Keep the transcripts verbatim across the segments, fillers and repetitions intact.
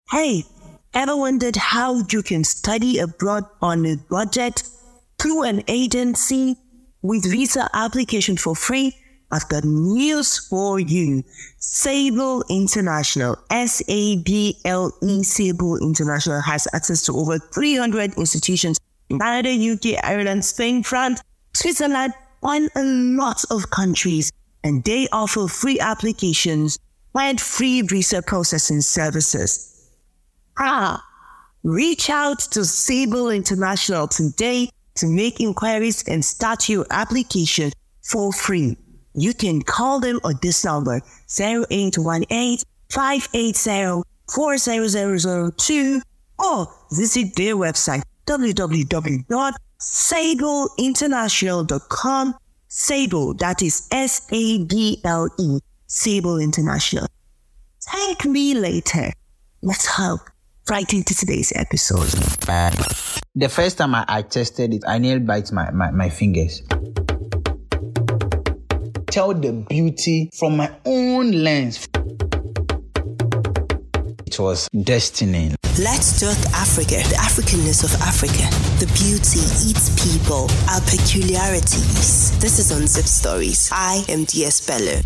Hey, ever wondered how you can study abroad on a budget through an agency with visa application for free? I've got news for you. Sable International, S A B L E, Sable International has access to over three hundred institutions in Canada, U K, Ireland, Spain, France, Switzerland, and a lot of countries. And they offer free applications and free visa processing services. Ah, reach out to Sable International today to make inquiries and start your application for free. You can call them on this number, zero eight one eight, five eight zero, four zero zero zero two, or visit their website, w w w dot sable international dot com. Sable, that is S A B L E, Sable International. Thank me later. Let's hop right into today's episode. The first time I, I tested it, I nearly bite my, my, my fingers. Tell the beauty from my own lens. It was destiny. Let's talk Africa, the Africanness of Africa, the beauty, its people, our peculiarities. This is Unzip Stories. I am D S Bello.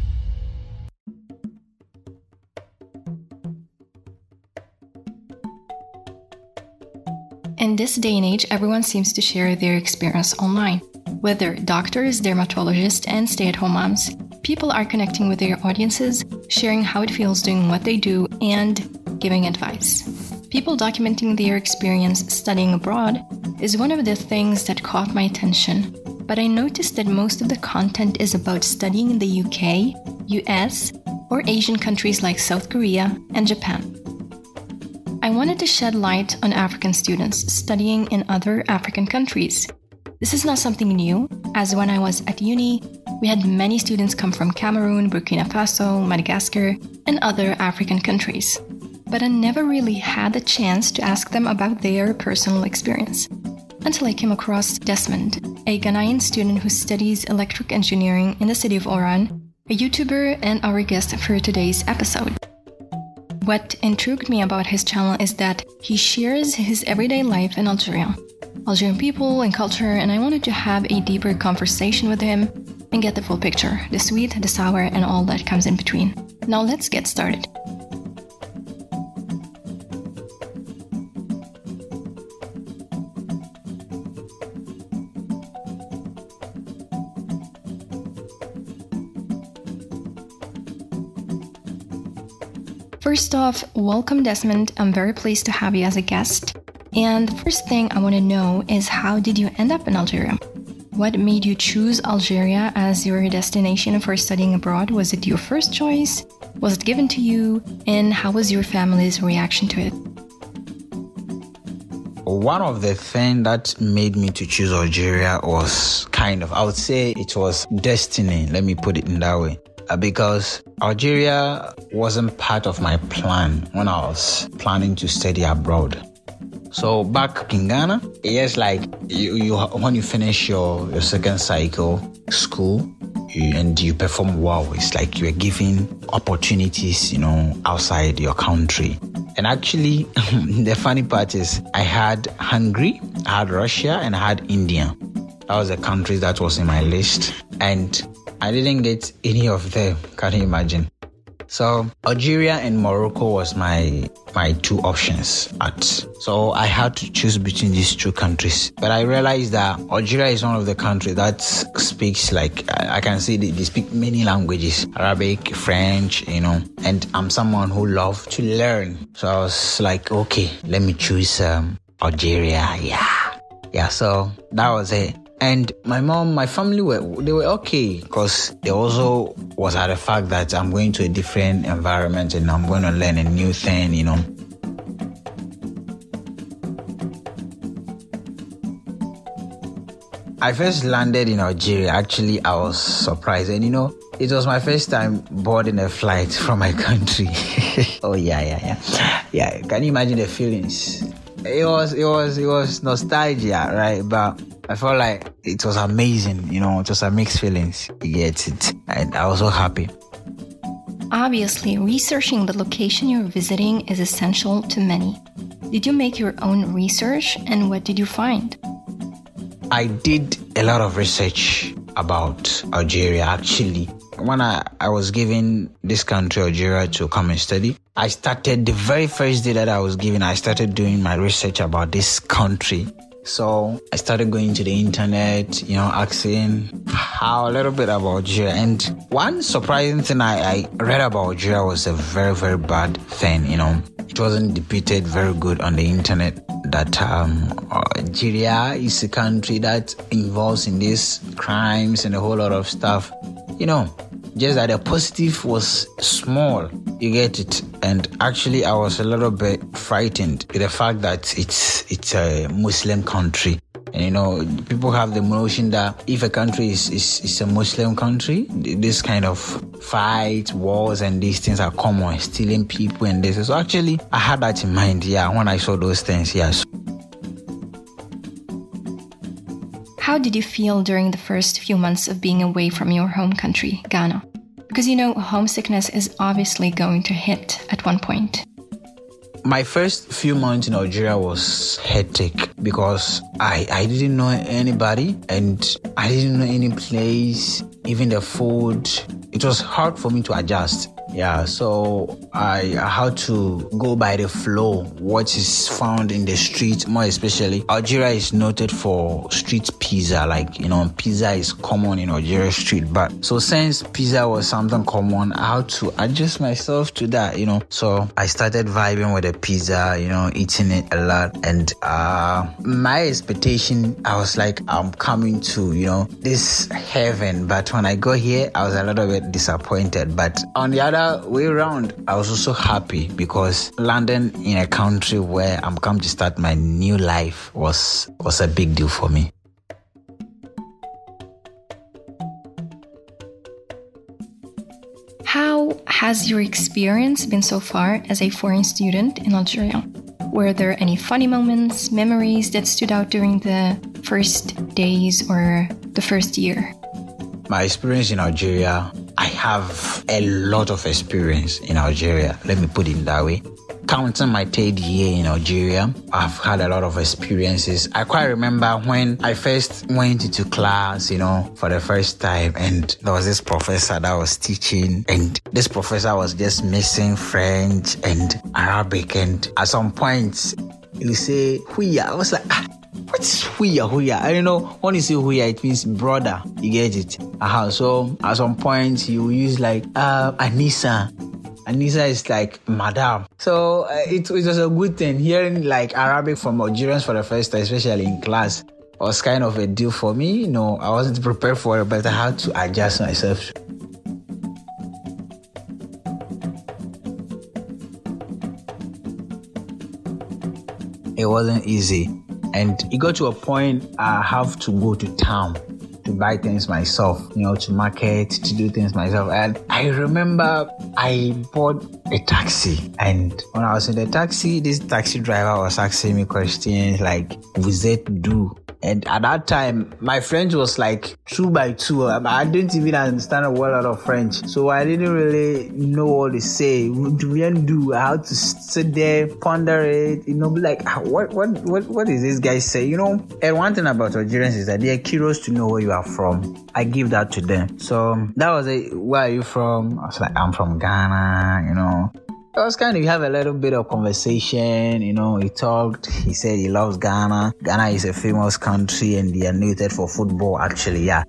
In this day and age, everyone seems to share their experience online. Whether doctors, dermatologists, and stay-at-home moms, people are connecting with their audiences, sharing how it feels doing what they do, and giving advice. People documenting their experience studying abroad is one of the things that caught my attention, but I noticed that most of the content is about studying in the U K, U S, or Asian countries like South Korea and Japan. I wanted to shed light on African students studying in other African countries. This is not something new, as when I was at uni, we had many students come from Cameroon, Burkina Faso, Madagascar, and other African countries. But I never really had the chance to ask them about their personal experience. Until I came across Desmond, a Ghanaian student who studies electric engineering in the city of Oran, a YouTuber and our guest for today's episode. What intrigued me about his channel is that he shares his everyday life in Algeria, Algerian people and culture, and I wanted to have a deeper conversation with him and get the full picture, the sweet, the sour, and all that comes in between. Now let's get started. First off, welcome Desmond. I'm very pleased to have you as a guest. And the first thing I want to know is, how did you end up in Algeria? What made you choose Algeria as your destination for studying abroad? Was it your first choice? Was it given to you? And how was your family's reaction to it? One of the things that made me to choose Algeria was kind of, I would say it was destiny. Let me put it in that way. Because Algeria wasn't part of my plan when I was planning to study abroad. So back in Ghana, yes, like you, you when you finish your, your second cycle school you, and you perform well, it's like you're given opportunities, you know, outside your country. And actually, the funny part is I had Hungary, I had Russia, and I had India. That was the countries that was in my list. And I didn't get any of them. Can you imagine? So Algeria and Morocco was my my two options. At so I had to choose between these two countries. But I realized that Algeria is one of the countries that speaks, like I can say they, they speak many languages: Arabic, French, you know. And I'm someone who loves to learn. So I was like, okay, let me choose um, Algeria. Yeah, yeah. So that was it. And my mom, my family were they were okay, because they also was at the fact that I'm going to a different environment and I'm going to learn a new thing, you know. I first landed in Algeria. Actually, I was surprised, and you know, it was my first time boarding a flight from my country. Oh yeah, yeah, yeah, yeah. Can you imagine the feelings? It was, it was, it was nostalgia, right? But I felt like it was amazing, you know, it was a mixed feelings. You get it. And I was so happy. obviously, researching the location you're visiting is essential to many. Did you make your own research, and what did you find? I did a lot of research about Algeria, actually. When I, I was given this country, Algeria, to come and study, I started the very first day that I was given, I started doing my research about this country. So I started going to the internet, you know, asking how a little bit about Algeria. And one surprising thing I, I read about Algeria was a very, very bad thing, you know. It wasn't depicted very good on the internet that um, Algeria is a country that involves in these crimes and a whole lot of stuff. You know, just that the positive was small. You get it? And actually, I was a little bit frightened with the fact that it's it's a Muslim country. And, you know, people have the notion that if a country is, is, is a Muslim country, this kind of fights, wars, and these things are common, stealing people and this. So actually, I had that in mind, yeah, when I saw those things, yes. How did you feel during the first few months of being away from your home country, Ghana? Because, you know, homesickness is obviously going to hit at one point. My first few months in Algeria was hectic because I, I didn't know anybody and I didn't know any place, even the food. It was hard for me to adjust. Yeah, so I, I had to go by the flow, what is found in the street, more especially. Algeria is noted for street pizza, like, you know, pizza is common in Algeria street. But so since pizza was something common, I had to adjust myself to that, you know. So I started vibing with the pizza, you know, eating it a lot. And uh, my expectation, I was like, I'm coming to, you know, this heaven. But when I got here, I was a little bit disappointed. But on the other way around, I was also happy because landing in a country where I'm come to start my new life was was a big deal for me. How has your experience been so far as a foreign student in Algeria? Were there any funny moments, memories that stood out during the first days or the first year? My experience in Algeria, I have a lot of experience in Algeria. Let me put it that way. Counting my third year in Algeria, I've had a lot of experiences. I quite remember when I first went into class, you know, for the first time, and there was this professor that was teaching, and this professor was just mixing French and Arabic, and at some points, he'll say, Huya. I was like, ah, what's Huya, Huya? I don't know. When you say Huya, it means brother. You get it? Uh-huh. So at some point, you use like, uh, Anissa. Anissa is like madam. So uh, it, it was a good thing. Hearing like Arabic from Algerians for the first time, especially in class, was kind of a deal for me. You know, I wasn't prepared for it, but I had to adjust myself. It wasn't easy. And it got to a point I have to go to town to buy things myself, you know, to market, to do things myself. And I remember I bought a taxi. And when I was in the taxi, this taxi driver was asking me questions like, vous êtes d'où? And at that time, my French was like two by two. I didn't even understand a whole lot of French. So I didn't really know what to say. Do I had to sit there, ponder it, you know, be like, what, what, what, what does this guy say? You know, and one thing about Algerians is that they are curious to know where you are from. I give that to them. So that was it. Where are you from? I was like, I'm from Ghana, you know. It was kind of, you have a little bit of conversation, you know, he talked, he said he loves Ghana. Ghana is a famous country and they are noted for football, actually, yeah.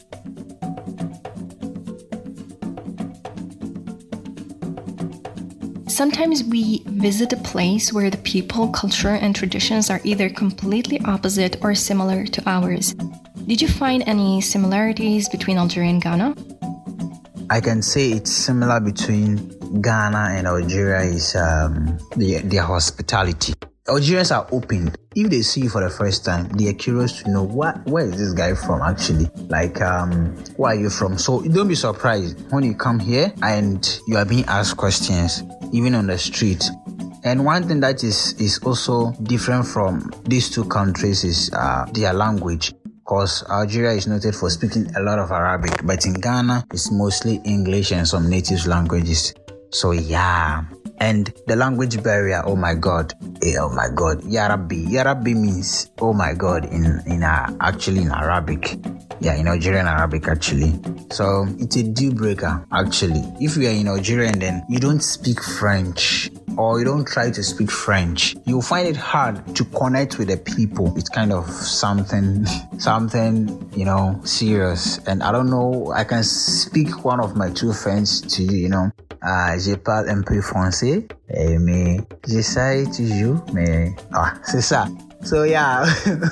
Sometimes we visit a place where the people, culture, and traditions are either completely opposite or similar to ours. Did you find any similarities between Algeria and Ghana? I can say it's similar between Ghana and Algeria is um, their, their hospitality. Algerians are open. If they see you for the first time, they are curious to know what, where is this guy from actually? Like, um, where are you from? So don't be surprised when you come here and you are being asked questions, even on the street. And one thing that is, is also different from these two countries is uh, their language. Because Algeria is noted for speaking a lot of Arabic, but in Ghana, it's mostly English and some native languages. So yeah. And the language barrier, oh my God, oh my God, Yarabi. Yarabi means, oh my God, in, in uh, actually in Arabic. Yeah, in Nigerian Arabic actually. So it's a deal breaker actually. If you are in Nigeria and then you don't speak French or you don't try to speak French, you'll find it hard to connect with the people. It's kind of something, something, you know, serious. And I don't know, I can speak one of my two friends to you, you know. Uh, je parle un peu français, eh, mais j'essaie toujours, mais ah, c'est ça. So yeah,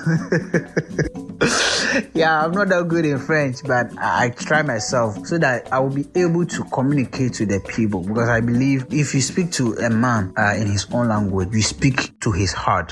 yeah, I'm not that good in French, but I, I try myself so that I will be able to communicate with the people. Because I believe if you speak to a man uh, in his own language, you speak to his heart.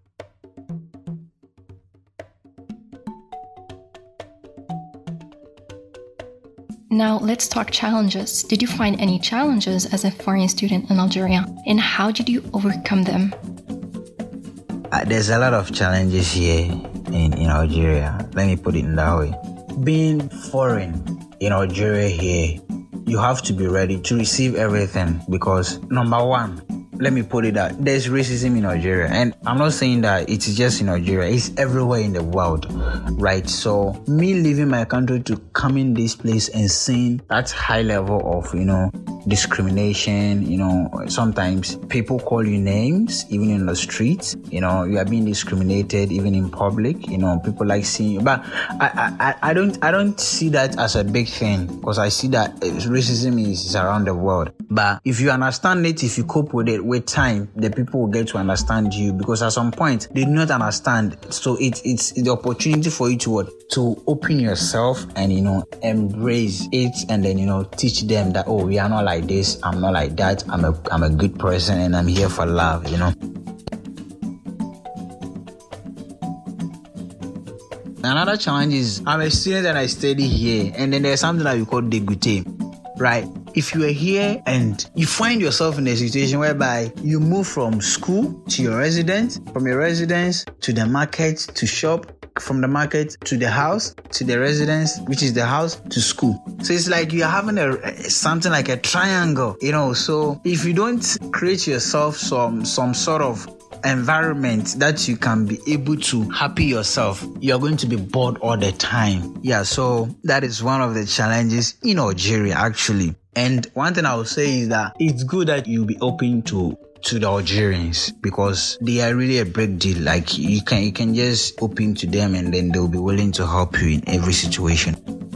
Now let's talk challenges. Did you find any challenges as a foreign student in Algeria, and how did you overcome them? Uh, there's a lot of challenges here in, in Algeria. Let me put it in that way. Being foreign in Algeria here, you have to be ready to receive everything because number one, let me put it out, there's racism in Algeria. And I'm not saying that it's just in Algeria, it's everywhere in the world, right? So me leaving my country to come in this place and seeing that high level of, you know, discrimination, you know, sometimes people call you names, even in the streets, you know, you are being discriminated even in public, you know, people like seeing you. But I, I, I don't, I don't see that as a big thing because I see that racism is, is around the world. But if you understand it, if you cope with it, with time, the people will get to understand you because at some point they do not understand. So it, it's the opportunity for you to what? To open yourself and, you know, embrace it and then, you know, teach them that, oh, we are not like this, I'm not like that, I'm a, I'm a good person and I'm here for love, you know. Another challenge is I'm a student and I study here, and then there's something that we call dégoûté, right? If you are here and you find yourself in a situation whereby you move from school to your residence, from your residence to the market to shop, from the market to the house to the residence, which is the house to school. So it's like you're having a something like a triangle, you know. So if you don't create yourself some some sort of environment that you can be able to happy yourself, you're going to be bored all the time. Yeah, so that is one of the challenges in Algeria actually. And one thing I will say is that it's good that you be open to to the Algerians because they are really a big deal. Like you can you can just open to them and then they'll be willing to help you in every situation.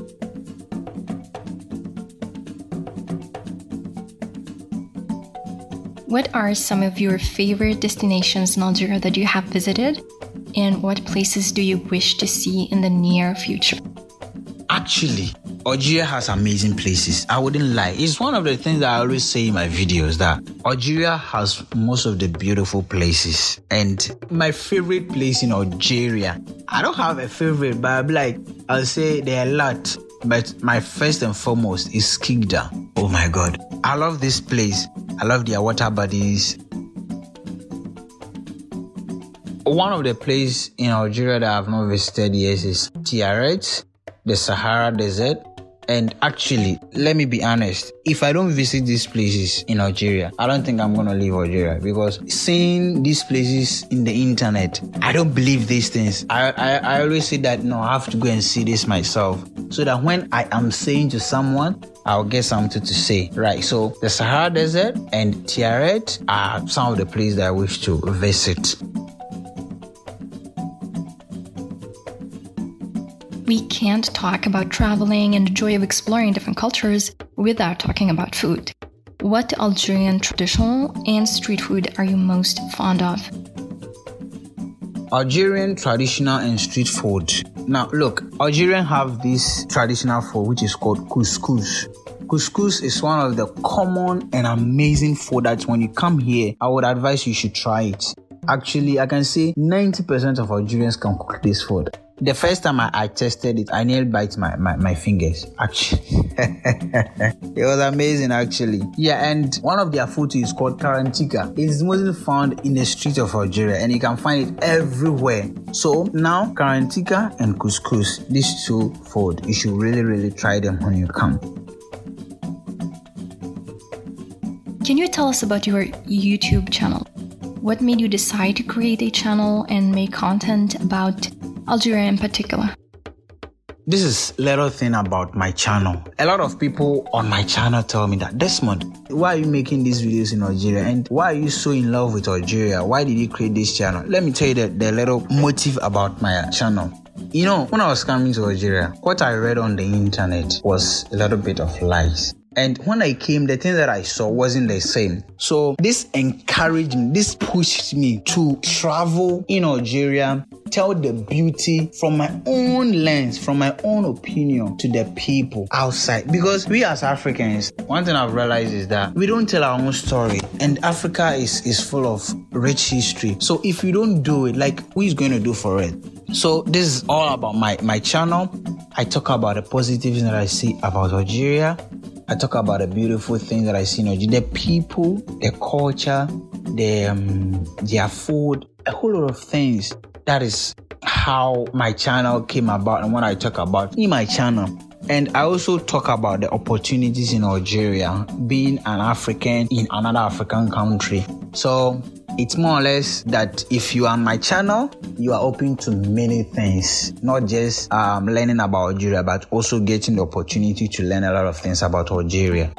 What are some of your favorite destinations in Algeria that you have visited? And what places do you wish to see in the near future? Actually, Algeria has amazing places. I wouldn't lie. It's one of the things that I always say in my videos that Algeria has most of the beautiful places. And my favorite place in Algeria, I don't have a favorite, but I'll be like, I'll say there are a lot. But my first and foremost is Skikda. Oh my God. I love this place. I love their water bodies. One of the places in Algeria that I've not visited yet is Tiaret, the Sahara Desert. And actually, let me be honest, if I don't visit these places in Algeria, I don't think I'm going to leave Algeria because seeing these places in the internet, I don't believe these things. I, I, I always say that, no, I have to go and see this myself so that when I am saying to someone, I'll get something to say, right? So the Sahara Desert and Tiaret are some of the places that I wish to visit. We can't talk about traveling and the joy of exploring different cultures without talking about food. What Algerian traditional and street food are you most fond of? Algerian traditional and street food. Now, look, Algerians have this traditional food which is called couscous. Couscous is one of the common and amazing food that when you come here, I would advise you should try it. Actually, I can say ninety percent of Algerians can cook this food. The first time I, I tested it, I nearly bite my, my, my fingers. Actually, it was amazing actually. Yeah, and one of their food is called karantika. It's mostly found in the streets of Algeria and you can find it everywhere. So now, karantika and couscous, these two food, you should really, really try them when you come. can you tell us about your YouTube channel? What made you decide to create a channel and make content about Algeria in particular? This is little thing about my channel. A lot of people on my channel tell me that, Desmond, why are you making these videos in Algeria? And why are you so in love with Algeria? Why did you create this channel? Let me tell you the, the little motive about my channel. You know, when I was coming to Algeria, what I read on the internet was a little bit of lies. And when I came, the thing that I saw wasn't the same. So this encouraged me, this pushed me to travel in Algeria, tell the beauty from my own lens, from my own opinion to the people outside. Because we as Africans, one thing I've realized is that we don't tell our own story. And Africa is, is full of rich history. So if you don't do it, like, who is going to do for it? So this is all about my, my channel. I talk about the positives that I see about Algeria. I talk about the beautiful things that I see in Algeria, the people, the culture, the um, their food, a whole lot of things. That is how my channel came about and what I talk about in my channel. And I also talk about the opportunities in Algeria, being an African in another African country. So it's more or less that if you are on my channel, you are open to many things, not just um, learning about Algeria, but also getting the opportunity to learn a lot of things about Algeria.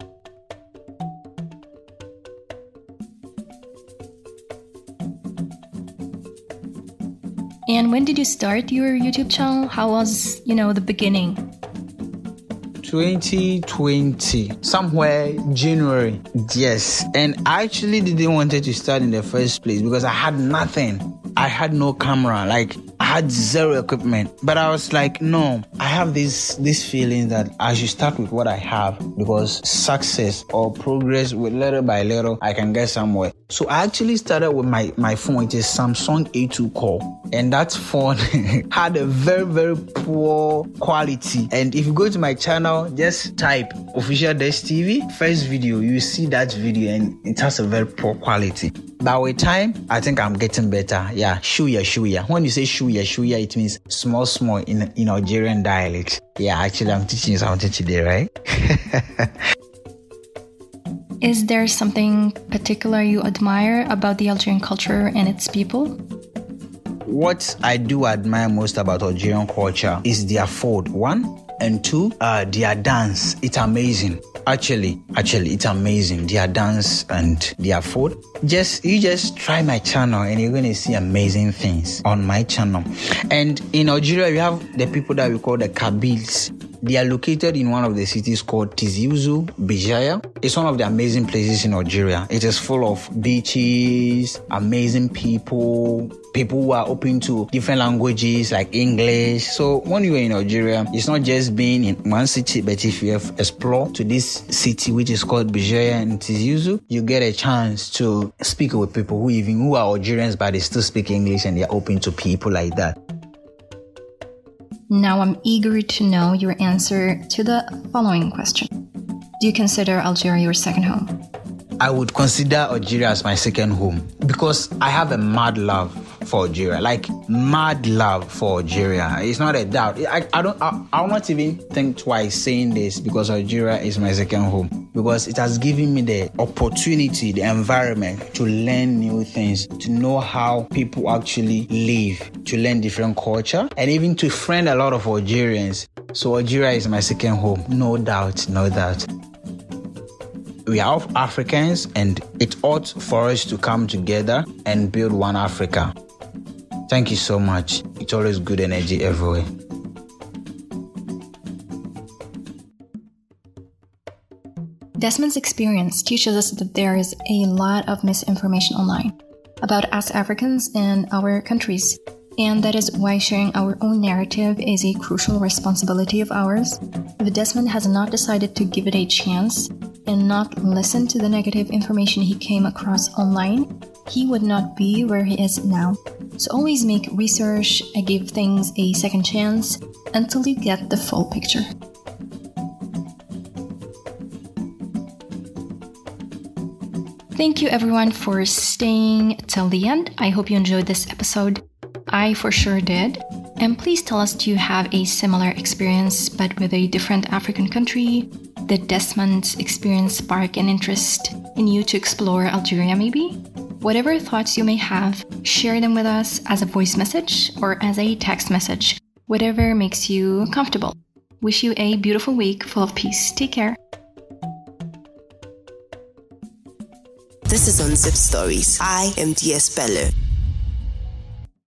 And when did you start your YouTube channel? How was, you know, the beginning? twenty twenty, somewhere January, yes. And I actually didn't want it to start in the first place because I had nothing. I had no camera, like I had zero equipment. But I was like, no, I have this this feeling that I should start with what I have, because success or progress with little by little, I can get somewhere. So I actually started with my, my phone, which is Samsung A two Core. And that phone had a very, very poor quality. And if you go to my channel, just type Official Des T V, first video, you see that video and it has a very poor quality. But with time, I think I'm getting better. Yeah, shuya, shuya. When you say shuya, shuya, it means small, small in, in Algerian dialect. Yeah, actually, I'm teaching you something today, right? Is there something particular you admire about the Algerian culture and its people? What I do admire most about Algerian culture is their food, one. And two, uh, their dance. It's amazing. Actually, actually, it's amazing. Their dance and their food. Just, you just try my channel and you're going to see amazing things on my channel. And in Algeria, we have the people that we call the Kabyles. They are located in one of the cities called Tizi Ouzou, Béjaïa. It's one of the amazing places in Algeria. It is full of beaches, amazing people, people who are open to different languages like English. So when you are in Algeria, it's not just being in one city, but if you have explored to this city, which is called Béjaïa and Tizi Ouzou, you get a chance to speak with people who even who are Algerians, but they still speak English and they are open to people like that. Now I'm eager to know your answer to the following question. Do you consider Algeria your second home? I would consider Algeria as my second home because I have a mad love for Algeria, like mad love for Algeria. It's not a doubt. I, I don't. I, I'll not even think twice saying this because Algeria is my second home, because it has given me the opportunity, the environment to learn new things, to know how people actually live, to learn different culture, and even to friend a lot of Algerians. So Algeria is my second home, no doubt, no doubt. We are all Africans, and it ought for us to come together and build one Africa. Thank you so much. It's always good energy everywhere. Desmond's experience teaches us that there is a lot of misinformation online about us Africans and our countries, and that is why sharing our own narrative is a crucial responsibility of ours. If Desmond has not decided to give it a chance and not listen to the negative information he came across online, he would not be where he is now. So always make research and give things a second chance until you get the full picture. Thank you everyone for staying till the end. I hope you enjoyed this episode. I for sure did. And please tell us, do you have a similar experience but with a different African country? Did Desmond's experience spark an interest in you to explore Algeria maybe? Whatever thoughts you may have, share them with us as a voice message or as a text message, whatever makes you comfortable. Wish you a beautiful week full of peace. Take care. This is Unzipped Stories. I am D S Bello.